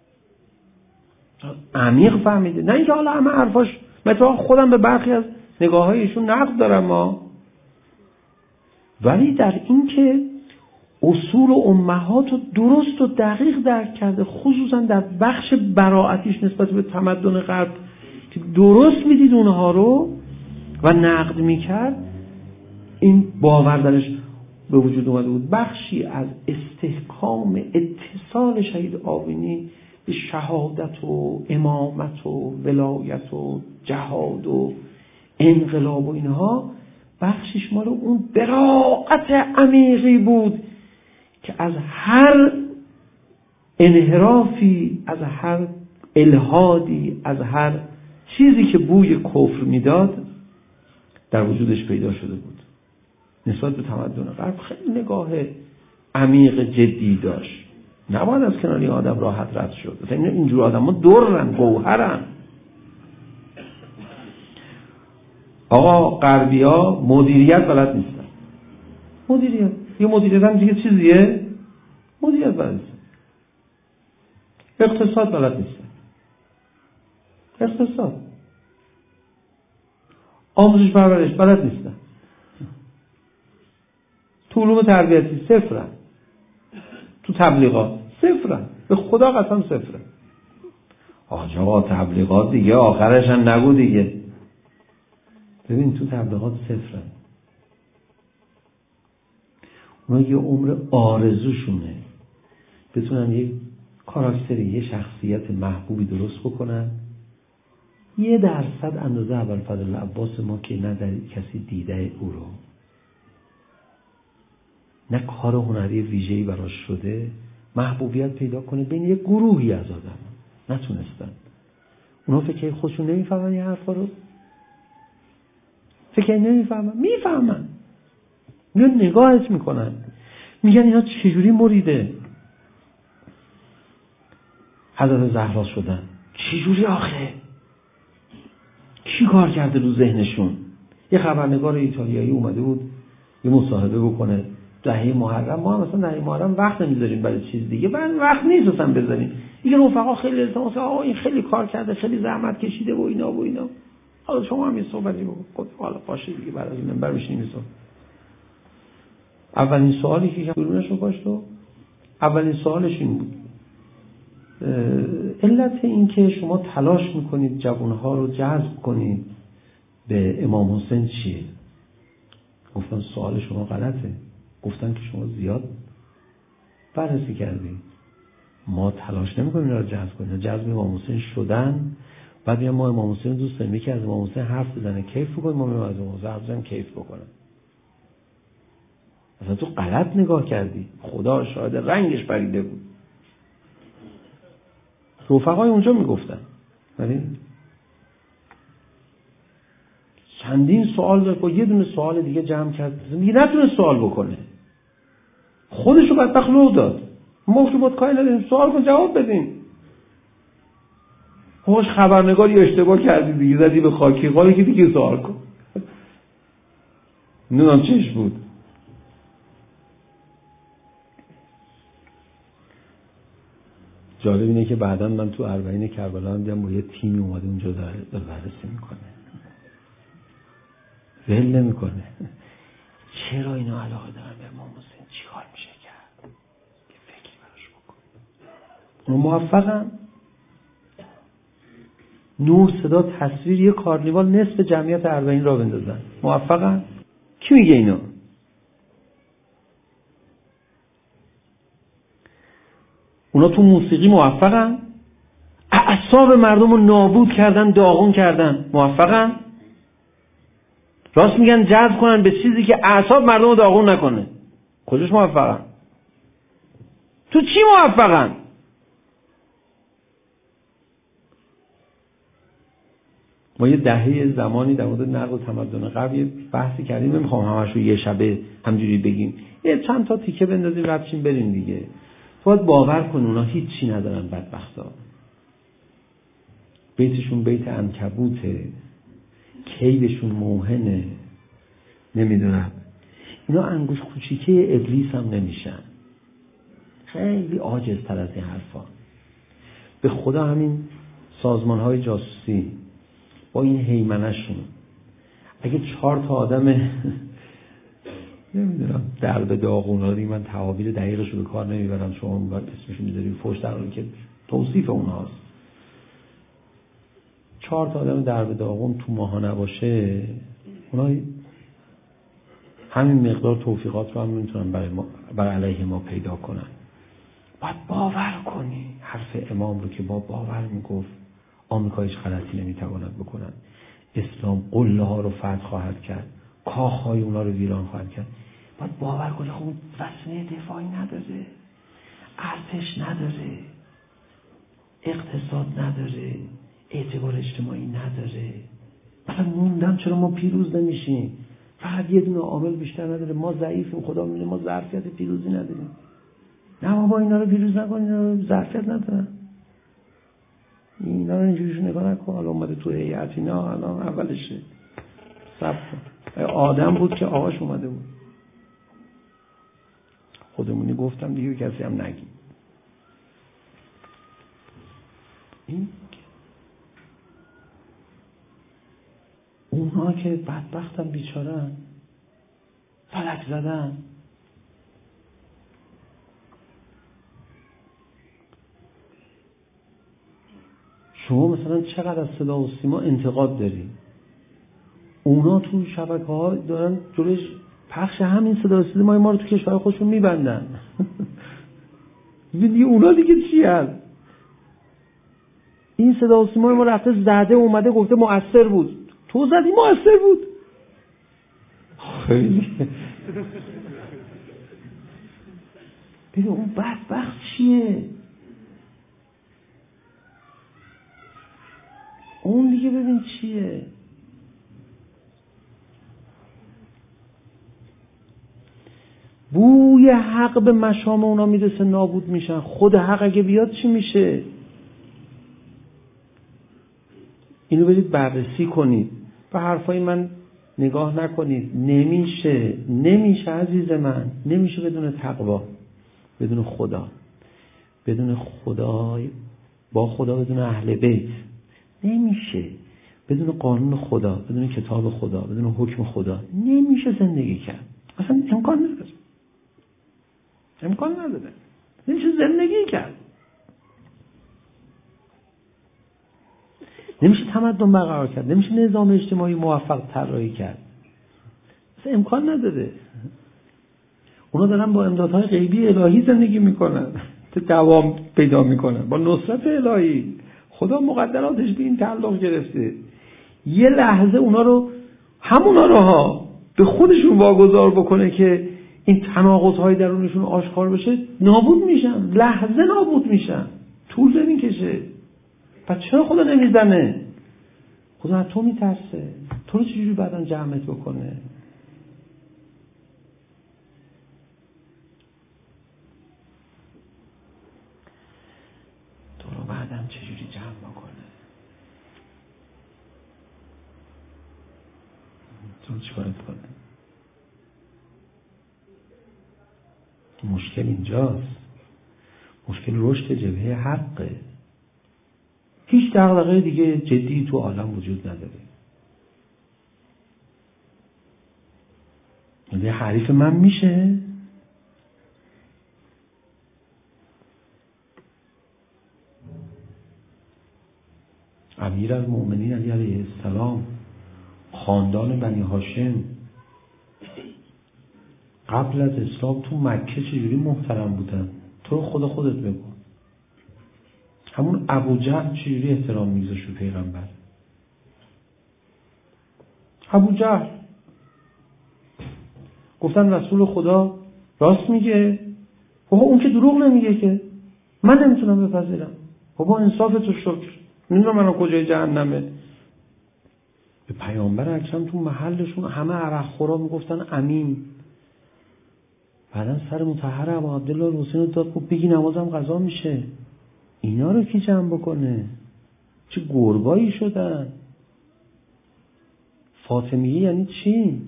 عمیق فهمیده، نه اینکه حالا همه حرفاش. مثلا خودم به برخی از نگاه‌های ایشون نقد دارم ولی در این که اصول و امهات رو درست و دقیق درک کرده، خصوصا در بخش براعتیش نسبت به تمدن غرب که درست میدید اونها رو و نقد میکرد، این باور درش به وجود اومده بود. بخشی از استحکام اتصال شهید آوینی به شهادت و امامت و ولایت و جهاد و انقلاب و اینها، بخشش مال اون براعت عمیقی بود که از هر انحرافی، از هر الحادی، از هر چیزی که بوی کفر میداد در وجودش پیدا شده بود. نسبت به تمدن غرب خیلی نگاه عمیق جدی داشت. نباید از کنار این آدم راحت رد شد. اینجور آدم ها درن، گوهرن. آقا غربی ها مدیریت بلد نیستن. مدیریت یه مدیریت هم دیگه چیزیه، مدیریت بلد نیستن. اقتصاد بلد نیستن. اقتصاد، آموزش پرورش بلد نیستن. تو علوم تربیتی صفرن، تو تبلیغات صفرن، به خدا قسم صفرن. آقا تبلیغات دیگه آخرش هم نگو دیگه. ببین تو تبلیغات صفرن. اونا یه عمر آرزوشونه بتونن یه کاراکتری، یه شخصیت محبوبی درست بکنن. 1% اندازه ابوالفضل عباس ما که نه در کسی دیده او رو، نه کار هنری ویژه‌ای براش شده، محبوبیت پیدا کنه بین یک گروهی از آدم. نتونستن. اونا فکر خودشون نمیفهمن این حرفا رو، فکر نمیفهمن، میفهمن، میان نگاهت میکنن، میگن اینا چجوری مریده حضرت زهرا شدن، چجوری آخه، کی کار کرده رو ذهنشون. یه خبرنگار ایتالیایی اومده بود یه مصاحبه بکنه دهه محرم. ما هم مثلا دهه محرم وقت نمیذاریم برای چیز دیگه، برای وقت نیست اصلا بذاریم. دیگه رفقا خیلی التماس، آقا این خیلی کار کرده، خیلی زحمت کشیده و اینا. حالا شما هم یه صحبتی بکن. حالا باشه دیگه، بعد از این منبر میشینیم میسون. اولین سوالی که درونشون داشت، اولین سوالش این بود: علت این که شما تلاش میکنید جوانها رو جذب کنید به امام حسین چیه؟ گفتن سوال شما غلطه. گفتن که شما زیاد بررسی کردید. ما تلاش نمیکنیم اینا رو جذب کنیم. جذب امام حسین شدن، بعد میگن ما امام حسین دوست داریم، یکی از امام حسین حرف بزنه کیف بکنیم، ما میگیم از امام حسین حرف بزنیم کیف بکنن. اصلا تو غلط نگاه کردی. خدا شاهد رنگش پریده بود. رفقای اونجا میگفتن. ولی چندین سوال داشت، با یه دونه سوال دیگه جمع کرد، دیگه نتونه سوال بکنه. خودشو بدبخت لو داد. ما که باید کاری نداریم، سوال کن جواب بدیم. خوش خبرنگاری اشتباه کردی دیگه، زدی به خاکی قالی که دیگه سوال کن. نونم چش بود. جالب اینه که بعدا من تو اربعین کربلا هم دیدم با یه تیمی اومده اونجا داره بررسی میکنه، ول نمیکنه. چرا اینا علاقه دارن به امام حسین؟ چی کار میشه کرد؟ یه فکری براش بکن. اونا موفقن. نور صدا تصویر یه کارنیوال نصف جمعیت اربعین را بندازن. موفقن؟ کی میگه اینو؟ اونا تو موسیقی موفقن؟ اعصاب مردم رو نابود کردن، داغون کردن. موفقن؟ راست میگن جذب کنن به چیزی که اعصاب مردم رو داغون نکنه. کجاش موفقن؟ تو چی موفقن؟ ما یه دهه زمانی در مورد نقد و تمدن غرب یه بحثی کردیم، نمیخوام همش رو یه شبه همجوری بگیم، یه چند تا تیکه بندازیم ردشیم بریم دیگه. باید باور کن اونا هیچی ندارن بدبختا. بیتشون بیت عنکبوته، کیدشون موهنه، نمیدونم اینا انگوش کوچیکه ابلیس هم نمیشن. خیلی عاجزتر از این حرفا. به خدا همین سازمان های جاسوسی با این هیمنه‌شون اگه 4 تا آدم نمیدونم درب داغوناری، من تعابیر دقیقشو به کار نمیبرم، شما باید اسمشو میذاریم فوش، در حالی که توصیف اونهاست. 4 تا آدم درب داغون تو ماها نباشه، اونا همین مقدار توفیقات رو هم میتونن برای علیه ما پیدا کنن. باید باور کنی حرف امام رو که با باور میگفت آمریکا هیچ غلطی نمیتواند بکنن، اسلام قله ها رو فتح خواهد کرد، کاخهای اونا رو ویران خواهد کرد. باید باور کنی خب وسیله دفاعی نداره، ارتش نداره، اقتصاد نداره، اعتبار اجتماعی نداره. مثلا موندم چرا ما پیروز نمیشیم؟ فقط یه دونه عامل بیشتر نداره، ما ضعیفیم. خدا میدونه ما ظرفیت پیروزی نداریم. نه ما با اینا رو پیروز نکنیم، اینا رو ظرفیت ندارن. اینا رو اینجوریشون نگاه نکن. حالا اومده تو هیئت، اینا الان اولشه. صبر کن. آدم بود که آقاش اومده بود. خودمونی گفتم دیگه کسی هم نگی. این اونها که بدبختن بیچارن، فلک زدن. شما مثلا چقدر از صدا و سیما انتقاد داری؟ اونا تو شبکه‌ها دارن جلوش پخش همین صدا و سیما ما رو تو کشور خودشون میبندن. دیگه اونا دیگه چی هست؟ این صدا و سیما ما رفته زده اومده گفته مؤثر بود. تو زدی مؤثر بود. خیلی ببین اون بدبخت چیه؟ اون دیگه ببین چیه؟ بوی حق به مشام اونا میرسه، نابود میشن. خود حق اگه بیاد چی میشه؟ اینو برید بررسی کنید. به حرفای من نگاه نکنید. نمیشه عزیز من. نمیشه بدون تقوا، بدون خدا، بدون خدا، با خدا، بدون اهل بیت. نمیشه. بدون قانون خدا، بدون کتاب خدا، بدون حکم خدا نمیشه زندگی کرد. اصلا امکان نداره. نمیشه زندگی کرد. نمیشه تمدن برقرار کرد. نمیشه نظام اجتماعی موفق طراحی کرد. اصلا امکان نداره. اونا دارن با امدادهای غیبی الهی زندگی میکنن، دوام پیدا میکنن با نصرت الهی. خدا مقدراتش به این تعلق گرفته. یه لحظه اونا رو، همونا رو ها، به خودشون واگذار بکنه که این تناقض‌های درونشون آشکار بشه، نابود میشن. لحظه نابود میشن. طول نمیکشه. پس چرا خدا نمیزنه؟ خدا از تو میترسه. تو رو چجوری بعداً جمعت بکنه؟ چجوری جمع بکنه؟ تو چیکارت کنه؟ مشکل اینجاست. مشکل رشد جبهه حقه. هیچ دغدغه دیگه جدی تو عالم وجود نداره. یه حریف من میشه؟ امیرالمؤمنین علی علیه السلام، خاندان بنی هاشم، قبل از اسلام تو مکه چجوری محترم بودن؟ تو خودت بگو. همون ابوجهل چجوری احترام میذاشت به پیغمبر؟ ابوجهل گفتن رسول خدا راست میگه. بابا اون که دروغ نمیگه که، من نمیتونم بپذیرم. بابا انصاف تو شکر، نمیدونم من کجای جهنمه. به پیامبر اکرم تو محلشون همه عرق خورا میگفتن امین. بعدم سر مطهر ابا عبدالله الحسین رو داد گفت بگی نمازم قضا میشه. اینا رو کی جمع بکنه؟ چه گربایی شدن؟ فاطمیه یعنی چی؟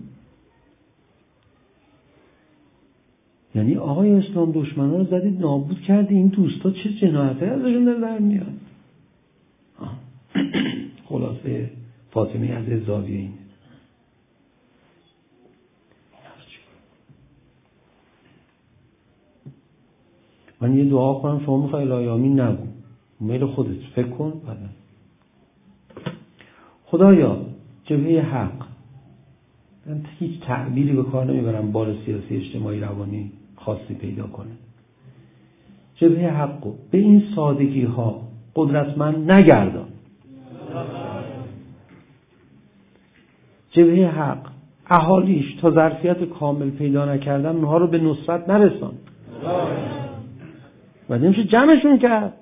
یعنی آقای اسلام دشمنا رو زدید نابود کردی، این دوستا چه جنایتی ازشون در میاد؟ خلاصه فاطمیه از زاویه اینه. من یه دعا کنم شما میخوای الهی آمین نگو، میل خودت فکر کن. بعد خدایا جبهه حق، من هیچ تعبیری به کار نمیبرم بار سیاسی اجتماعی روانی خاصی پیدا کنه. جبهه حق به این سادگی ها قدرتمند نگردان. جبهه حق اهالیش تا ظرفیت کامل پیدا نکردن اونها رو به نصرت نرسان. و نمیشه جمعشون کرد.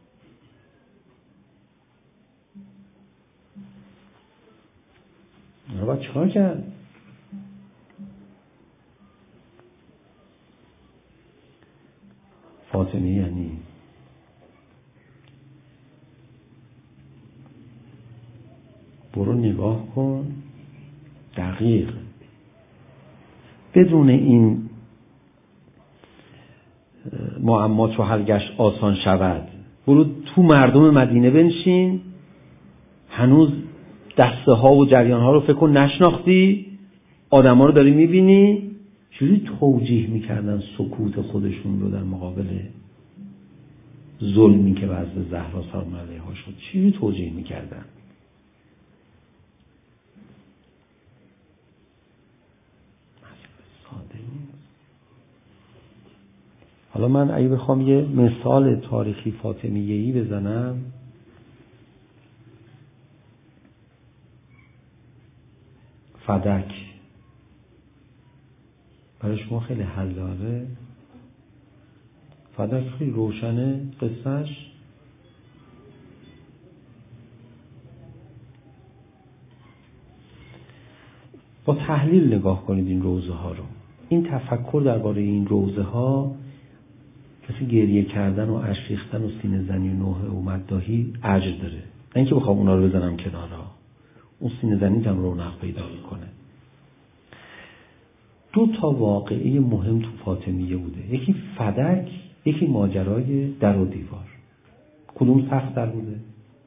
اونها باید چکار کرد؟ فاطمه یعنی برو نگاه کن دقیق، بدون این معما چو حلقش آسان شود. برو تو مردم مدینه بنشین، هنوز دسته ها و جریان ها رو فکر کن نشناختی، آدم ها رو داری میبینی چجوری توجیه میکردن سکوت خودشون رو در مقابل ظلمی که بر زهرا سلام علیها شد. چجوری توجیه میکردن؟ حالا من اگه بخوام یه مثال تاریخی فاطمیه‌ای بزنم، فدک برای شما خیلی حل داره. فدک خیلی روشنه قصهش. با تحلیل نگاه کنید این روزه ها رو. این تفکر درباره این روزه ها، کسی گریه کردن و اشک ریختن و سینه زنی و نوحه و مداحی اجر داره، نه اینکه بخوام اونا رو بزنم کنارها. اون سینه زنی هم رونق پیدا میکنه. دو تا واقعه مهم تو فاطمیه بوده، یکی فدک، یکی ماجرای در و دیوار. کدوم سخت در بوده؟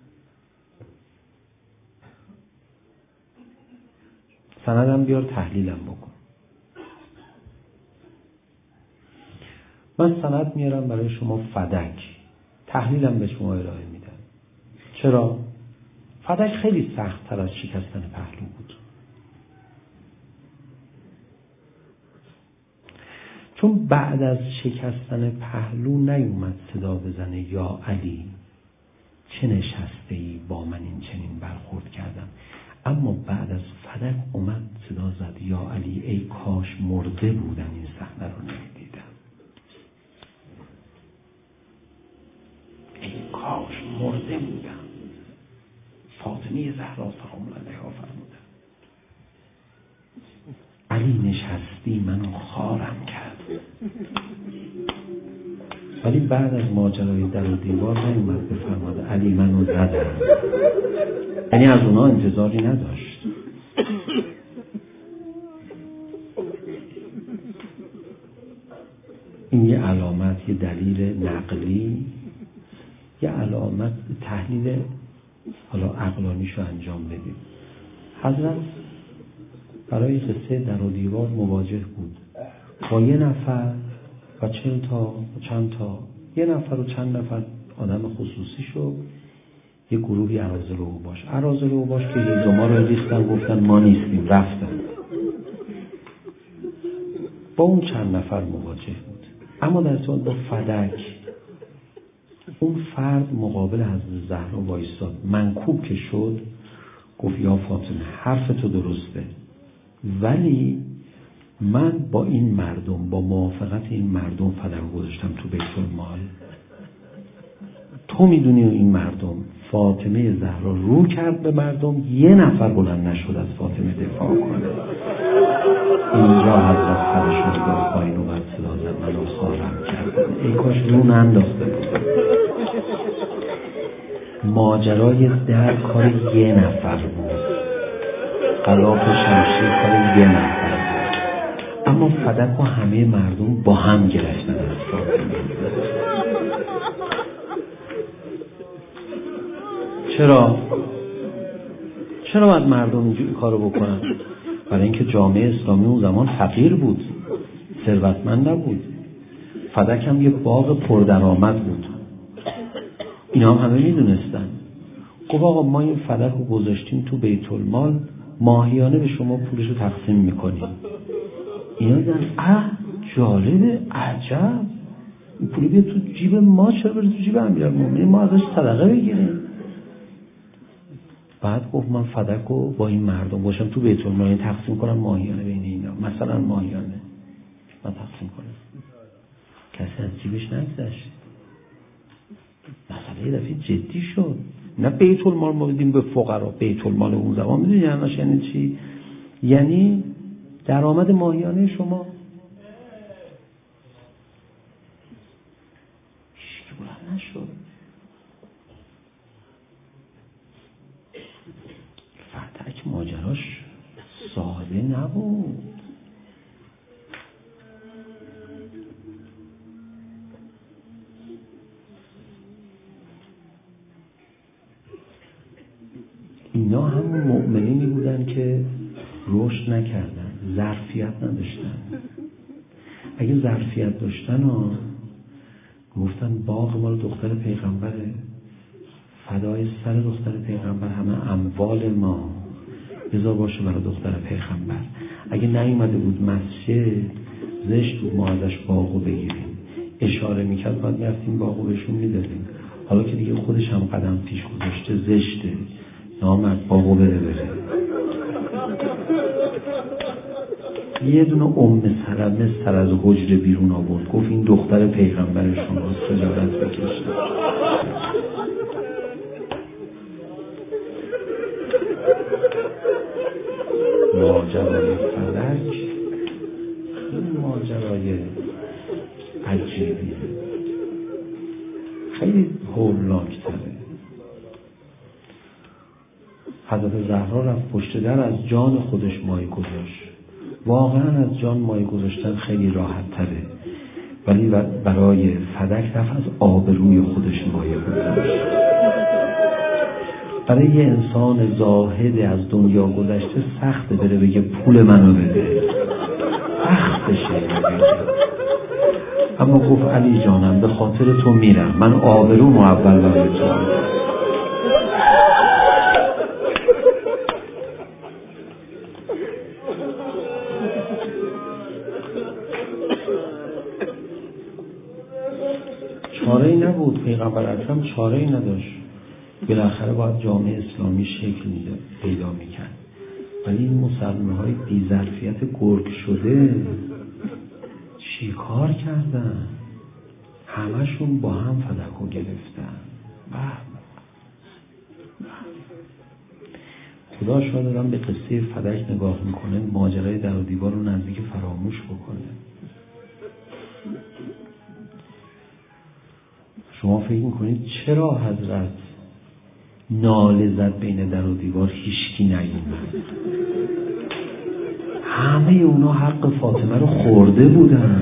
سندم بیار تحلیلم بکن. من سند میارم برای شما فدک، تحلیلم به شما ارائه میدم. چرا؟ فدک خیلی سخت تر از شکستن پهلو بود. چون بعد از شکستن پهلو نیومد صدا بزنه یا علی چه نشسته ای با من این چنین برخورد کردم، اما بعد از فدک اومد صدا زد یا علی ای کاش مرده بودم این صحنه رو نمیدیدم. ای کاش مرده بودم. فاطمه زهرا سلام علیها فرمودن علی نشستی منو خارم کرد. ولی بعد از ماجرای در و دیوار نیومد بفرماد علی منو زدن، یعنی از اونا انتظاری نداشت. این یه علامت، یه دلیل نقلی، یه علامت تحلیل حالا عقلانیشو انجام بدیم. حضرت برای قصه در و دیوار مواجه بود با یه نفر و چند تا یه نفر و چند نفر آدم خصوصیشو، یه گروهی اراذل اوباش که هیزوما رو ریختن، گفتن ما نیستیم، رفتن. با اون چند نفر مواجه بود. اما در صورت با فدک، اون فرد مقابل حضرت زهرا وایساد، منکوب که شد، گفت یا فاطمه حرف تو درسته، ولی من با این مردم، با موافقت این مردم فدک گذاشتم تو بیت المال. تو میدونی این مردم، فاطمه زهرا رو کرد به مردم، یه نفر بلند نشد از فاطمه دفاع کنه. اینجا حضرت سرشون با پایین و بر صدا زد، منو خارم کردن، ای کاش رو ننداخته بود. ماجرای در کار یه نفر بود، غلاف شمشیر کار یه نفر بود، اما فدک و همه مردم با هم گرفتن از فاطمه. چرا باید مردم اینجوری کارو بکنن؟ برای اینکه جامعه اسلامی اون زمان فقیر بود، ثروتمند نبود. فدک هم یه باغ پردرآمد بود، اینا هم همه میدونستن. گفت آقا ما این فدک رو گذاشتیم تو بیت المال، ماهیانه به شما پولشو تقسیم میکنیم. اینا دیدن جالبه، عجب، این پولی بیاد تو جیب ما، چرا بره تو جیب امیرالمومنین، ما ازش صدقه بگیریم. بعد گفت من فدک رو با این مردم باشم تو بیت المال تقسیم کنم ماهیانه بین اینا، مثلا ماهیانه من تقسیم کنم. کسی از جیبش نگذشت. مسئله یه دفعه جدی شد. نه بیت المال ما بدیم به فقرا، بیت المال اون زمان میدونی یعنی چی؟ یعنی درآمد ماهیانه شما. هیچکی بلند نشد. فدک ماجراش ساده نبود. اینا همون مؤمنینی بودن که رشد نکردن، ظرفیت نداشتن. اگه ظرفیت داشتن گفتن باغ مال دختر پیغمبره، فدای سر دختر پیغمبر، همه اموال ما بذار باشه برای دختر پیغمبر. اگه نیومده بود مسجد، زشت بود ما ازش باغو بگیریم. اشاره میکرد باید میرفتیم باغو بهشون میدادیم. حالا که دیگه خودش هم قدم پیش گذاشته، زشته، نامرد، باغو بره. یه دونه سلمه سر از حجره بیرون آورد، گفت این دختر پیغمبر شما، سجادت بکشت. ماجرای فلک این ماجرای عجیبیه، خیلی هولناک تره. حضرت زهرا رفت پشت در، از جان خودش مایه گذاشت. واقعا از جان مایه گذاشتن خیلی راحت تره، ولی برای فدک رفت از آبروی خودش مایه گذاشت. برای یه انسان زاهد از دنیا گذشته سخته بره بگه پول منو بده، سختشه بگه. اما گفت علی جانم به خاطر تو میرم، من آبروم اول برای تو. چاره‌ای نبود، پیغمبر اکرم چاره‌ای نداشت. بالاخره باید جامعه اسلامی شکل پیدا میکرد. ولی این مسلمان‌های بی‌ظرفیت گرگ شده چی کار کردن؟ همشون با هم فدکو گرفتن. خدا شاید آدم به قصه فدک نگاه میکنه، ماجرای در و دیوار رو نزدیک فراموش بکنه. شما فکر میکنید چرا حضرت ناله زد بین در و دیوار هیچکی نیومد؟ همه اونا حق فاطمه رو خورده بودن،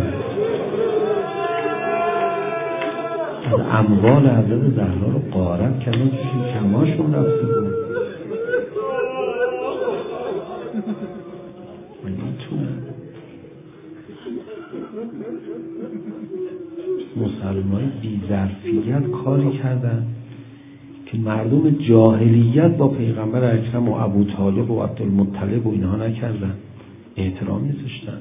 از اموال حضرت زهرا رو غارت کردن، توی کماشون رفته بود. من میتونم مسلمان بی‌ظرفیت کاری کردن که مردم جاهلیت با پیغمبر اکرم و ابو طالب و عبدالمطلب و اینها نکردن، احترام میذاشتن،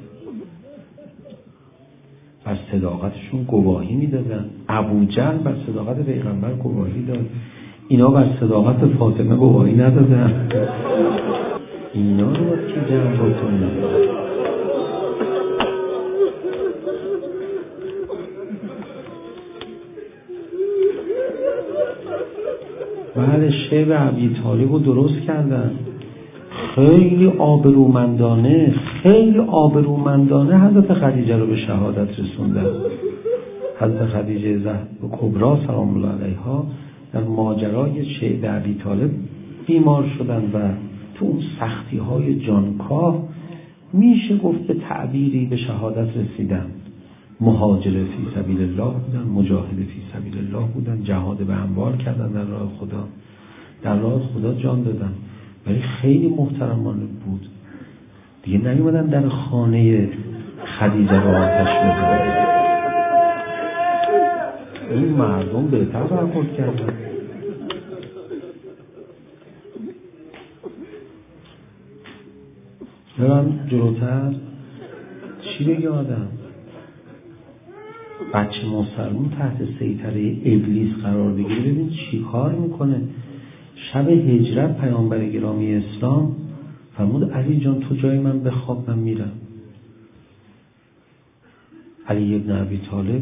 بر صداقتشون گواهی میدادن. ابو جهل بر صداقت پیغمبر گواهی داد، اینا بر صداقت فاطمه گواهی ندادن. اینا رو باید که جمع بکنن. بعد شیب ابی طالب رو درست کردن، خیلی آبرومندانه حضرت خدیجه رو به شهادت رسوندن. حضرت خدیجه زهرا کبری سلام الله علیها در ماجرای شیب ابی طالب بیمار شدن و تو اون سختی های جانکاه میشه گفت به تعبیری به شهادت رسیدن. مهاجر فی سبیل الله بودن، مجاهد فی سبیل الله بودن، جهاد به اموال کردن در راه خدا، در راه خدا جان دادن، ولی خیلی محترمانه بود دیگه. نیومدن در خانه خدیجه رو آتش بزنن. این مردم بهتر برخورد کردن. برم جلوتر چی بگه آدم؟ بچه مسلمون تحت سیطره ابلیس قرار بگیره، ببین چی کار میکنه. شب هجرت پیامبر گرامی اسلام فرمود علی جان تو جای من بخواب، من میرم. علی ابن ابی طالب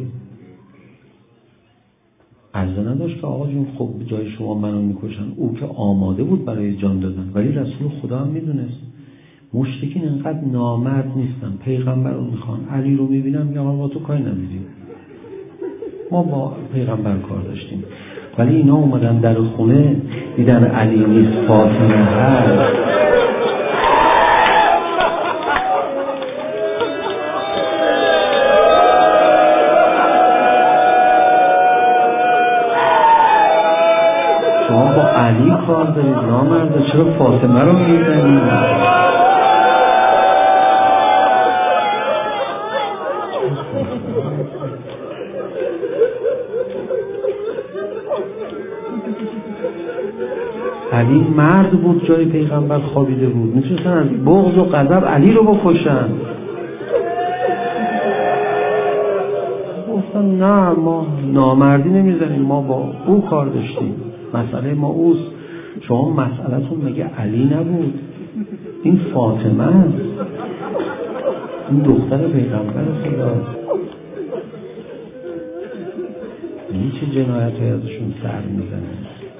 عرضه نداشت که آقا جون خب جای شما منو میکشن، او که آماده بود برای جان دادن، ولی رسول خدا هم میدونست مشرکین انقدر نامرد نیستن، پیغمبر رو میخوان. علی رو میبینم میگم آقا تو کاری ندیدیم، ما با پیغمبر کار داشتیم. ولی اینا اومدن در خونه دیدن علی نیست، فاطمه هست. شما با علی کار دارید نامرده، چرا فاطمه رو میبینید؟ علی مرد بود، جای پیغمبر خوابیده بود، میتونستن از بغض و غضب علی رو بکشن. گفتن نه ما نامردی نمیزنیم، ما با او کار داشتیم، مسئله ما اوست. شما مسئلتون مگه علی نبود؟ این فاطمه است، این دختر پیغمبر خدا. این چه جنایت های ازشون سر میزنه.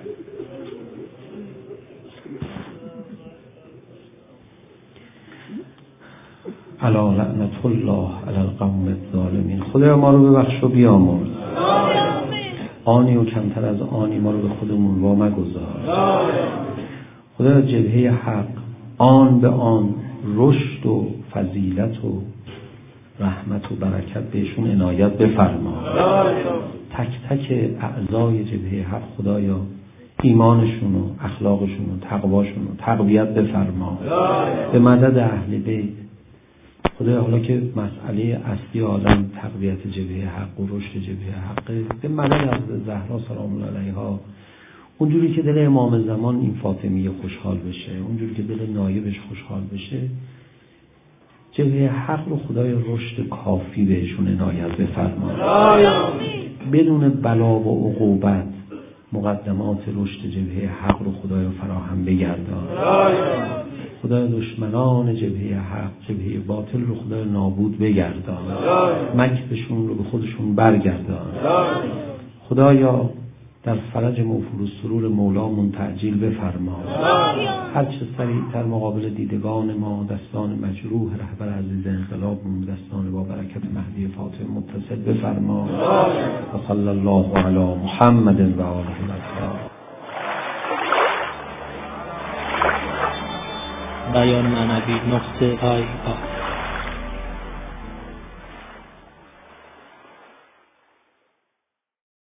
الا لعنت الله علی القوم الظالمین. خدا ما رو ببخش و بیامرز. آنی و کمتر از آنی ما رو به خودمون وا مگذار. خدا جبهه حق آن به آن رشد و فضیلت و رحمت و برکت بهشون عنایت بفرما. تک تک اعضای جبهه حق خدایا ایمانشون و اخلاقشون و تقواشون رو تقویت بفرما به مدد اهل بیت. خدایا حالا که مسئله اصلی عالم تقویت جبهه حق و رشد جبهه حق، به مدد حضرت زهرا سلام الله علیها، اونجوری که دل امام زمان این فاطمیه خوشحال بشه، اونجوری که دل نایبش خوشحال بشه، جبهه حق رو خدای رشد کافی بهشون عنایت بفرما. بدون بلا و عقوبت مقدمات رشد جبهه حق رو خدای فراهم بگردان. خدای دشمنان جبهه حق، جبهه باطل رو خدای نابود بگردان، مکرشون رو به خودشون برگردان. خدایا در فرج موفور و سرور مولامون تعجیل بفرما. هر چه سریعتر مقابل دیدگان ما دستان مجروح رهبر عزیز انقلابمون، دستان با برکت مهدی فاطمه متصل منتظر بفرما. و صلی الله علی محمد و آله الاطهار. بیان معنوی نقطه آی